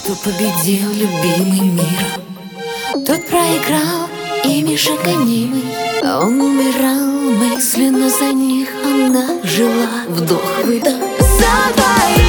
Кто победил любимый миром, тот проиграл ими же гонимый. Он умирал мысленно за них, она жила вдох-выдох за двоих.